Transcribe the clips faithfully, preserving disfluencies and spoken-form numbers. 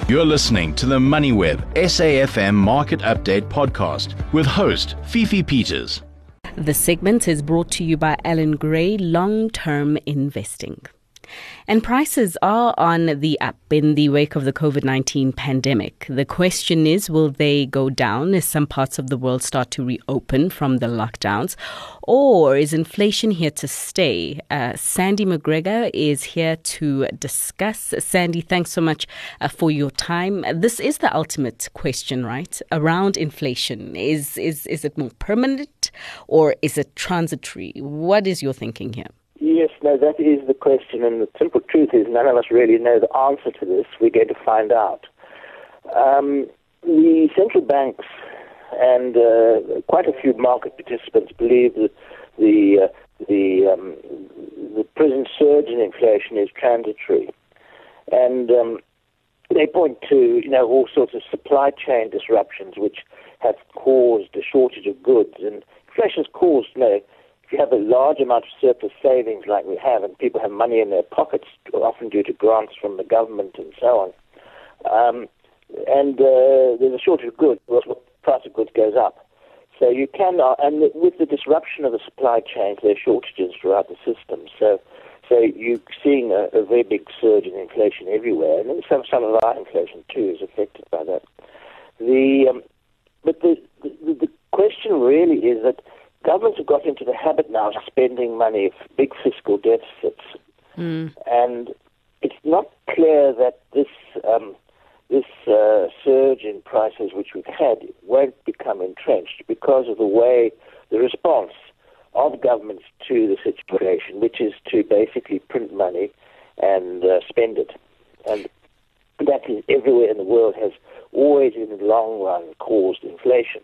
You're listening to the MoneyWeb S A F M Market Update podcast with host Fifi Peters. The segment is brought to you by Alan Gray Long-Term Investing. And prices are on the up in the wake of the covid nineteen pandemic. The question is, will they go down as some parts of the world start to reopen from the lockdowns? Or is inflation here to stay? Uh, Sandy McGregor is here to discuss. Sandy, thanks so much uh, for your time. This is the ultimate question, right? Around inflation. Is, is, is it more permanent or is it transitory? What is your thinking here? Yes, no, that is the question, and the simple truth is none of us really know the answer to this. We're going to find out. Um, the central banks and uh, quite a few market participants believe that the uh, the um, the present surge in inflation is transitory, and um, they point to you know all sorts of supply chain disruptions which have caused a shortage of goods, and inflation has caused you know. If you have a large amount of surplus savings like we have, and people have money in their pockets, often due to grants from the government and so on, um, and uh, there's a shortage of goods, well, the price of goods goes up. So you can, uh, and with the disruption of the supply chains, there are shortages throughout the system. So, so you're seeing a, a very big surge in inflation everywhere, and then some some of our inflation too is affected by that. The um, but the, the the question really is that governments have got into the habit now of spending money of big fiscal deficits, mm. and it's not clear that this um, this uh, surge in prices which we've had won't become entrenched because of the way the response of governments to the situation, which is to basically print money and uh, spend it, and that is everywhere in the world has always in the long run caused inflation.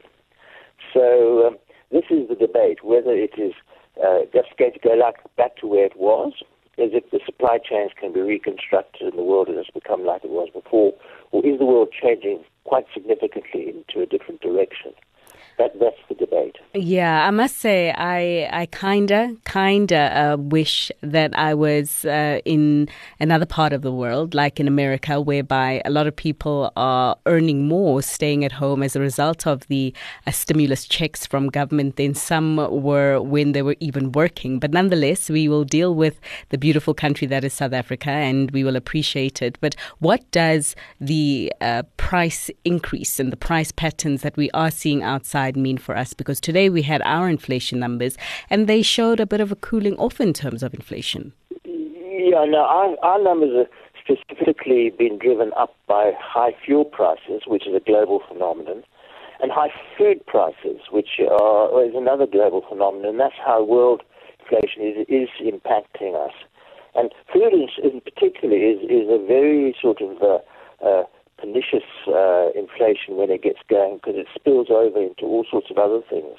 So. Um, This is the debate, whether it is uh, just going to go like back to where it was, as if the supply chains can be reconstructed and the world has become like it was before, or is the world changing quite significantly into a different direction? That, that's the debate. Yeah, I must say, I I kinda, kinda uh, wish that I was uh, in another part of the world, like in America, whereby a lot of people are earning more, staying at home as a result of the uh, stimulus checks from government than some were when they were even working. But nonetheless, we will deal with the beautiful country that is South Africa, and we will appreciate it. But what does the uh, price increase and the price patterns that we are seeing outside mean for us? Because today we had our inflation numbers and they showed a bit of a cooling off in terms of inflation. Yeah, no, our, our numbers are specifically been driven up by high fuel prices, which is a global phenomenon, and high food prices, which are, is another global phenomenon, and that's how world inflation is, is impacting us. And food in, in particular is, is a very sort of uh, uh, pernicious uh, inflation when it gets going, because it spills over into all sorts of other things.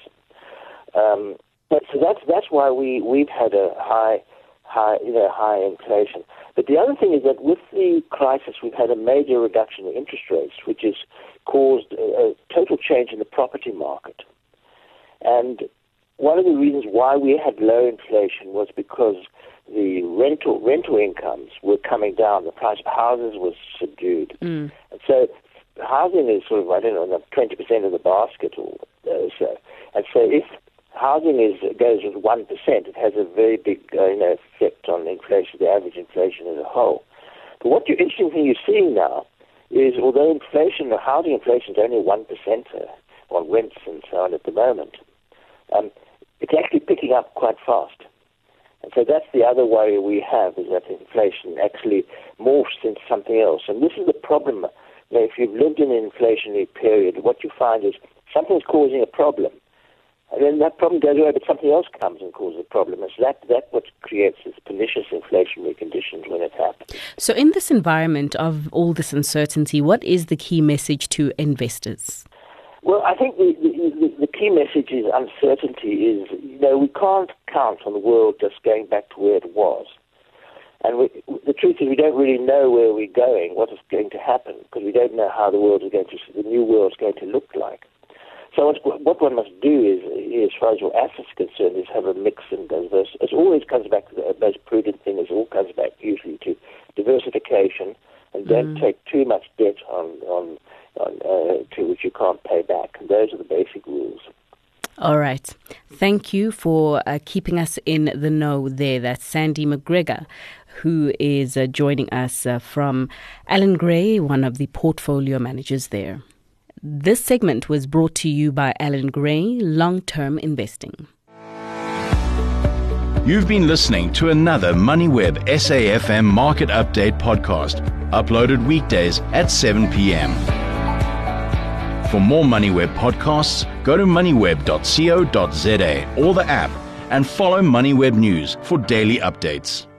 Um, but so that's that's why we we've had a high high you know high inflation. But the other thing is that with the crisis, we've had a major reduction in interest rates, which has caused a, a total change in the property market. And one of the reasons why we had low inflation was because the rental rental incomes were coming down. The price of houses was subdued. Mm. And so housing is sort of, I don't know, twenty percent of the basket or uh, so. And so if housing is goes with one percent, it has a very big uh, you know, effect on inflation, the average inflation as a whole. But what you're interesting thing you're seeing now is, although inflation, the housing inflation is only one percent uh, on rents and so on at the moment, um, it's actually picking up quite fast. And so that's the other worry we have, is that inflation actually morphs into something else. And this is the problem. You know, if you've lived in an inflationary period, what you find is something's causing a problem. And then that problem goes away, but something else comes and causes a problem. And so that, that's what creates this pernicious inflationary conditions when it happens. So in this environment of all this uncertainty, what is the key message to investors? Well, I think the, the, the key message is uncertainty is, you know, we can't count on the world just going back to where it was. And we, the truth is we don't really know where we're going, what is going to happen, because we don't know how the world is going to, the new world is going to look like. So what, what one must do is, as far as your assets are concerned, is have a mix and diverse. It always comes back to the most prudent thing. It all comes back usually to diversification, and don't Mm. take too much debt on, on, on uh, to which you can't pay back. And those are the basic rules. All right. Thank you for uh, keeping us in the know there. That's Sandy McGregor, who is uh, joining us uh, from Allan Gray, one of the portfolio managers there. This segment was brought to you by Allan Gray, Long-Term Investing. You've been listening to another MoneyWeb S A F M Market Update podcast, uploaded weekdays at seven p.m. For more MoneyWeb podcasts, go to moneyweb dot co dot za or the app and follow MoneyWeb News for daily updates.